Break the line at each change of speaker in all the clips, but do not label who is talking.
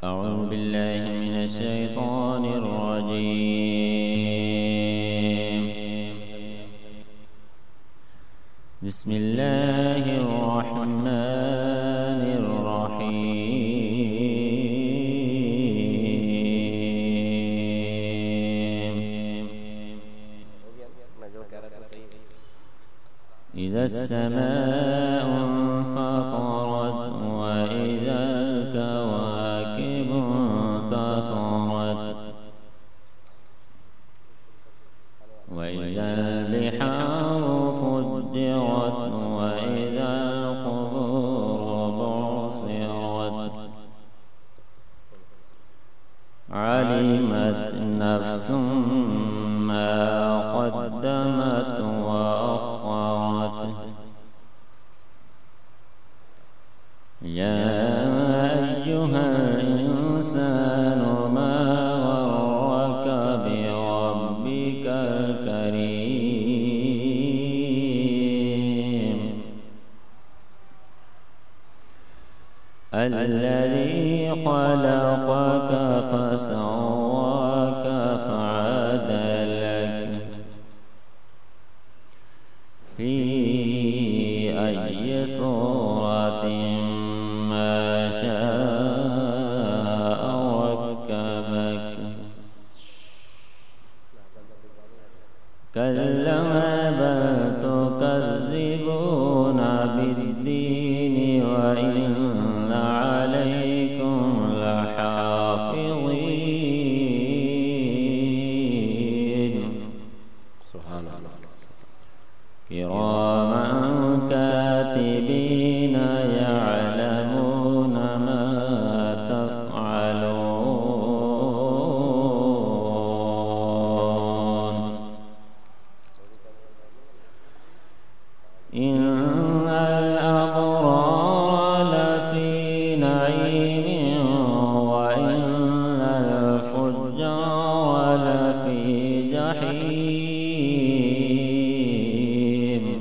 أعوذ بالله من الشيطان الرجيم. بسم الله الرحمن الرحيم. إذا السماء انفطرت وإذا الكواكب انتصرت وإذا البحار فجرت وإذا القبور بعصرت علمت نفس ما قدمت وأخرت. يا أيها الإنسان ما غرك بربك الكريم الذي خلقك فسواك فعدلك في أي صورة ما شاء ركبك. كلا بل تكذبون بالدين وإن عليكم لحافظين كراما كاتبين يعلمون ما تفعلون. إن الأبرار لفي نعيم وإن الفجار لفي جحيم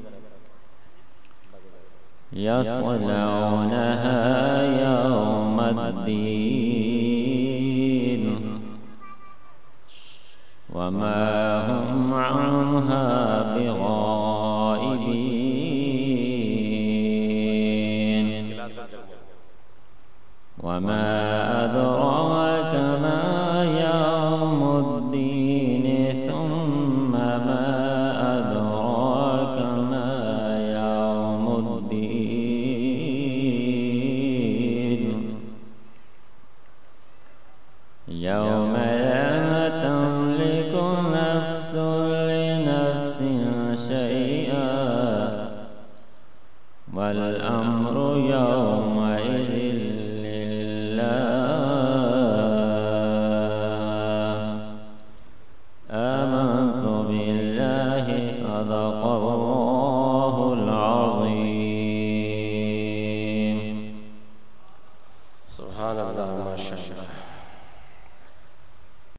يصلونها يوم الدين وما هم عنها بغائبين. وما أدراك